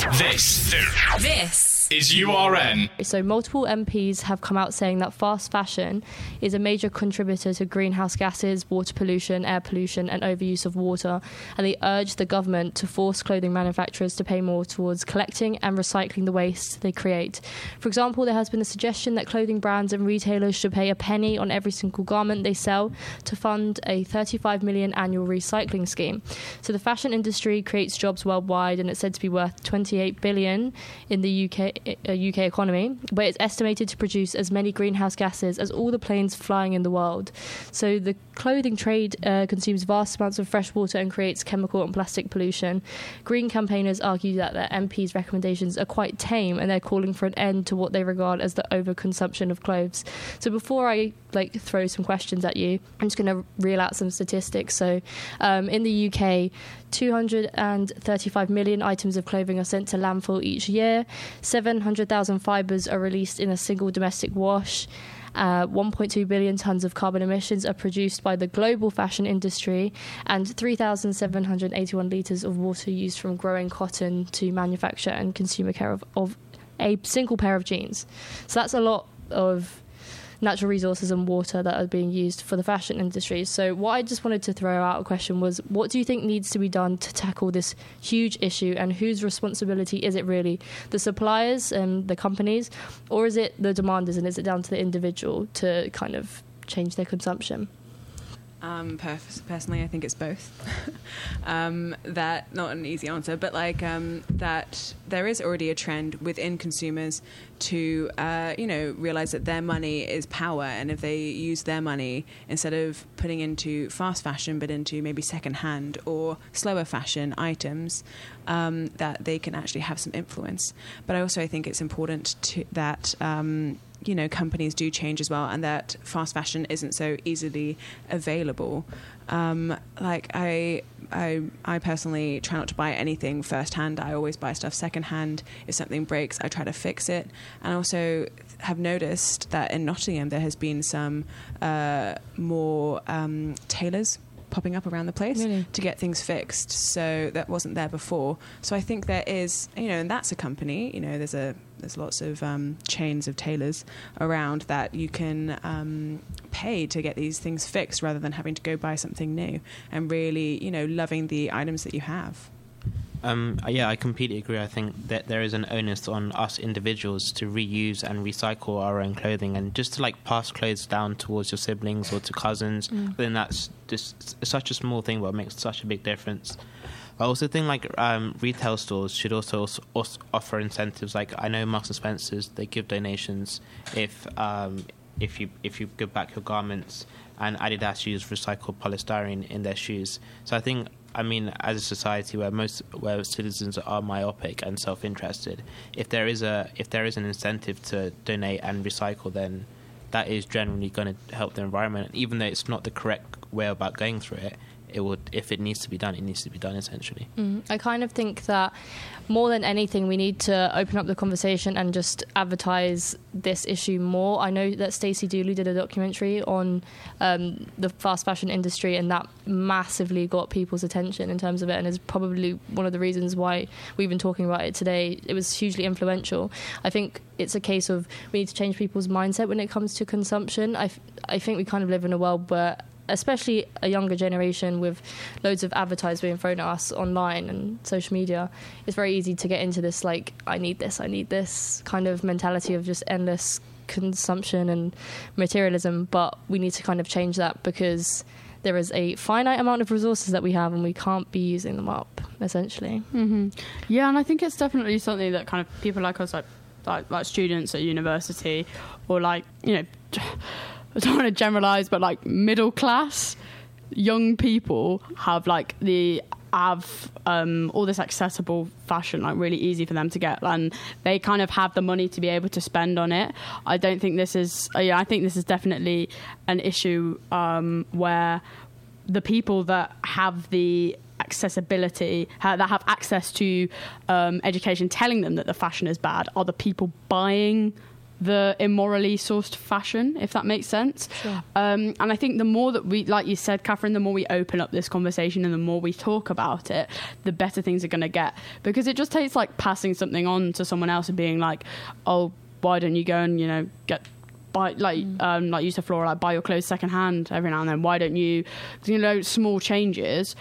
This is URN. So multiple MPs have come out saying that fast fashion is a major contributor to greenhouse gases, water pollution, air pollution and overuse of water, and they urge the government to force clothing manufacturers to pay more towards collecting and recycling the waste they create. For example, there has been a suggestion that clothing brands and retailers should pay a penny on every single garment they sell to fund a 35 million annual recycling scheme. So the fashion industry creates jobs worldwide, and it's said to be worth 28 billion in the UK economy, but it's estimated to produce as many greenhouse gases as all the planes flying in the world. So the clothing trade consumes vast amounts of fresh water and creates chemical and plastic pollution. Green campaigners argue that their MPs' recommendations are quite tame, and they're calling for an end to what they regard as the overconsumption of clothes. So before I throw some questions at you, I'm just going to reel out some statistics. So in the UK, 235 million items of clothing are sent to landfill each year. 700,000 fibres are released in a single domestic wash. 1.2 billion tonnes of carbon emissions are produced by the global fashion industry, and 3,781 litres of water used from growing cotton to manufacture and consumer care of a single pair of jeans. So that's a lot of natural resources and water that are being used for the fashion industry. So what I just wanted to throw out a question was, what do you think needs to be done to tackle this huge issue, and whose responsibility is it really? The suppliers and the companies, or is it the demanders, and is it down to the individual to kind of change their consumption? Personally, I think it's both. That not an easy answer, but that there is already a trend within consumers to realize that their money is power, and if they use their money instead of putting into fast fashion but into maybe second-hand or slower fashion items, that they can actually have some influence. But I think it's important that companies do change as well, and that fast fashion isn't so easily available. I personally try not to buy anything first-hand. I always buy stuff second-hand. If something breaks, I try to fix it. And I also have noticed that in Nottingham there has been some more tailors popping up around the place to get things fixed. So that wasn't there before. So I think there is, and that's a company, there's lots of chains of tailors around that you can pay to get these things fixed rather than having to go buy something new, and really, loving the items that you have. I completely agree. I think that there is an onus on us individuals to reuse and recycle our own clothing, and just to pass clothes down towards your siblings or to cousins. But then that's just such a small thing, but it makes such a big difference. I also think retail stores should also offer incentives. I know Marks and Spencer's, they give donations if you give back your garments, and Adidas use recycled polystyrene in their shoes. So as a society where citizens are myopic and self-interested, if there is an incentive to donate and recycle, then that is generally going to help the environment. And even though it's not the correct way about going through it, it would, if it needs to be done, it needs to be done, essentially. I kind of think that more than anything, we need to open up the conversation and just advertise this issue more. I know that Stacey Dooley did a documentary on the fast fashion industry, and that massively got people's attention in terms of it, and is probably one of the reasons why we've been talking about it today. It was hugely influential. I think it's a case of we need to change people's mindset when it comes to consumption. I think we kind of live in a world where, especially a younger generation with loads of advertising being thrown at us online and social media, it's very easy to get into this I need this kind of mentality of just endless consumption and materialism. But we need to kind of change that, because there is a finite amount of resources that we have, and we can't be using them up, essentially. Yeah, and I think it's definitely something that kind of people like us, like students at university, or I don't want to generalise, but middle class young people have all this accessible fashion really easy for them to get, and they kind of have the money to be able to spend on it. I don't think this is I think this is definitely an issue where the people that have the accessibility, that have access to education telling them that the fashion is bad, are the people buying the immorally sourced fashion, if that makes sense. Sure. And I think the more that we, like you said, Catherine, the more we open up this conversation and the more we talk about it, the better things are going to get. Because it just takes like passing something on to someone else and being like, oh, why don't you go and, buy, like you said, Flora, like buy your clothes secondhand every now and then. Why don't you, small changes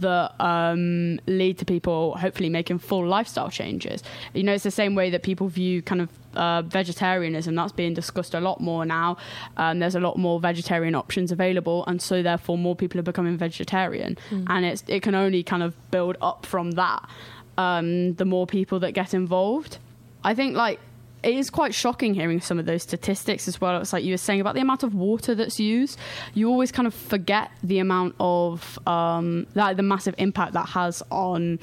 that lead to people hopefully making full lifestyle changes. It's the same way that people view kind of vegetarianism. That's being discussed a lot more now. There's a lot more vegetarian options available, and so therefore more people are becoming vegetarian. And it can only kind of build up from that. The more people that get involved, I think it is quite shocking hearing some of those statistics as well. It's like you were saying about the amount of water that's used. You always kind of forget the amount of the massive impact that has on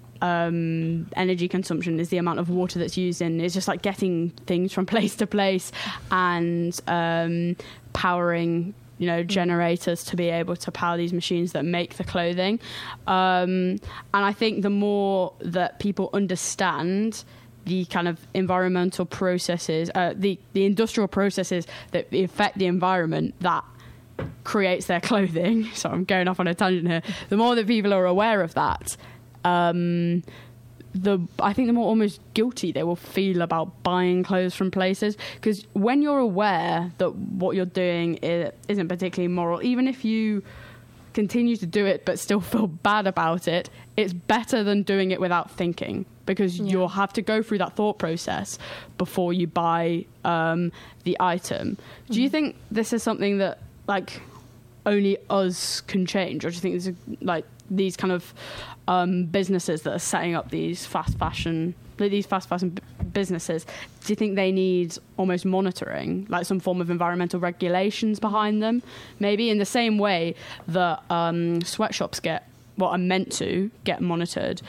energy consumption is the amount of water that's used in. It's just like getting things from place to place and powering generators to be able to power these machines that make the clothing. And I think the more that people understand the kind of environmental processes, the industrial processes that affect the environment that creates their clothing. So I'm going off on a tangent here. The more that people are aware of that, I think the more almost guilty they will feel about buying clothes from places. Because when you're aware that what you're doing isn't particularly moral, even if you continue to do it but still feel bad about it, it's better than doing it without thinking. Because you'll have to go through that thought process before you buy the item. Do you think this is something that only us can change, or do you think there's these kind of businesses that are setting up these fast fashion businesses? Do you think they need almost monitoring, like some form of environmental regulations behind them? Maybe in the same way that sweatshops are meant to get monitored.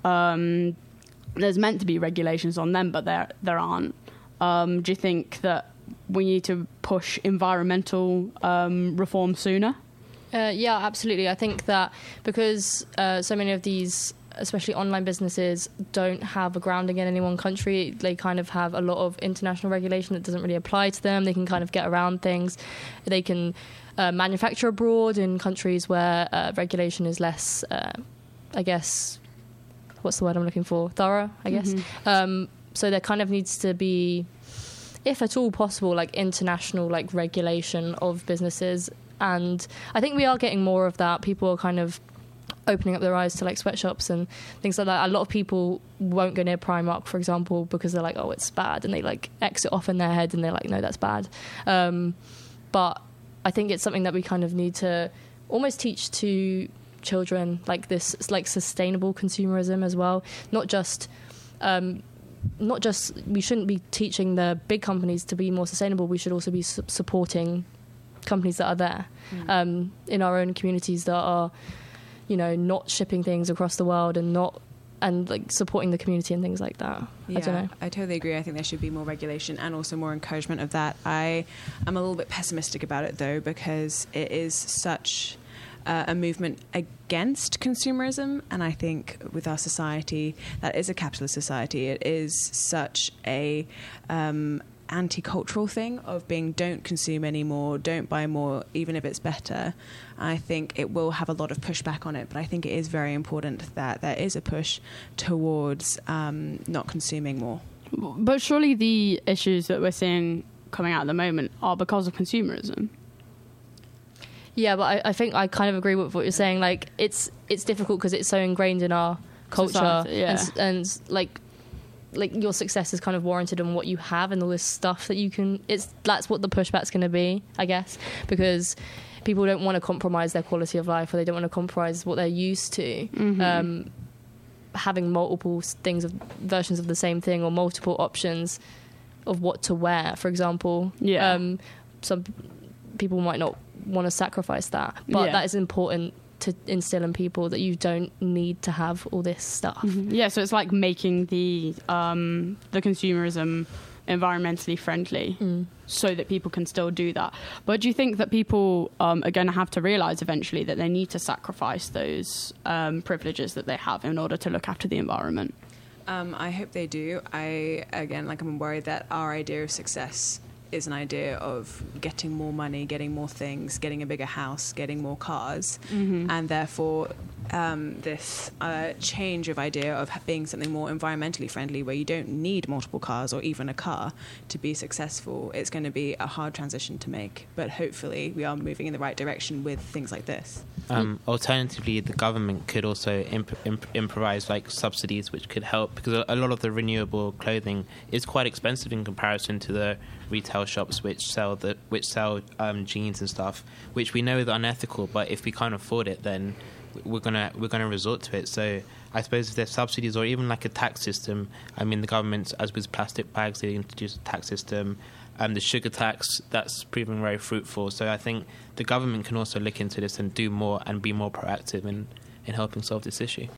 There's meant to be regulations on them, but there aren't. Do you think that we need to push environmental reform sooner? Yeah, absolutely. I think that because so many of these, especially online businesses, don't have a grounding in any one country, they kind of have a lot of international regulation that doesn't really apply to them. They can kind of get around things. They can manufacture abroad in countries where regulation is less, I guess, what's the word I'm looking for? Thorough, I guess. So there kind of needs to be, if at all possible, international regulation of businesses. And I think we are getting more of that. People are kind of opening up their eyes to sweatshops and things like that. A lot of people won't go near Primark, for example, because they're like, oh, it's bad, and they exit off in their head and they're like, no, that's bad. But I think it's something that we kind of need to almost teach to children, this sustainable consumerism as well. Not just we shouldn't be teaching the big companies to be more sustainable. We should also be supporting companies that are there in our own communities that are not shipping things across the world and supporting the community and things like that. Yeah, I don't know. I totally agree. I think there should be more regulation and also more encouragement of that. I am a little bit pessimistic about it though, because it is such a movement against consumerism, and I think with our society that is a capitalist society, it is such a anti-cultural thing of being don't consume anymore, don't buy more even if it's better. I think it will have a lot of pushback on it, but I think it is very important that there is a push towards not consuming more. But surely the issues that we're seeing coming out at the moment are because of consumerism. Yeah, but I think I kind of agree with what you're saying. It's difficult because it's so ingrained in our culture, society, yeah. and your success is kind of warranted on what you have and all this stuff that you can. That's what the pushback's going to be, I guess, because people don't want to compromise their quality of life, or they don't want to compromise what they're used to. Having multiple versions of the same thing, or multiple options of what to wear, for example. Yeah. Some people might not want to sacrifice that, but that is important to instill in people, that you don't need to have all this stuff. Yeah, so it's like making the consumerism environmentally friendly so that people can still do that. But do you think that people are going to have to realise eventually that they need to sacrifice those privileges that they have in order to look after the environment? I hope they do. I'm worried that our idea of success is an idea of getting more money, getting more things, getting a bigger house, getting more cars, and therefore this change of idea of being something more environmentally friendly, where you don't need multiple cars or even a car to be successful. It's going to be a hard transition to make, but hopefully we are moving in the right direction with things like this. Alternatively, the government could also improvise like subsidies, which could help, because a lot of the renewable clothing is quite expensive in comparison to the retail shops which sell jeans and stuff, which we know is unethical. But if we can't afford it, then we're gonna resort to it. So I suppose if there's subsidies or even like a tax system. I mean, the government, as with plastic bags, they introduced a tax system. The sugar tax, that's proven very fruitful. So I think the government can also look into this and do more and be more proactive in helping solve this issue.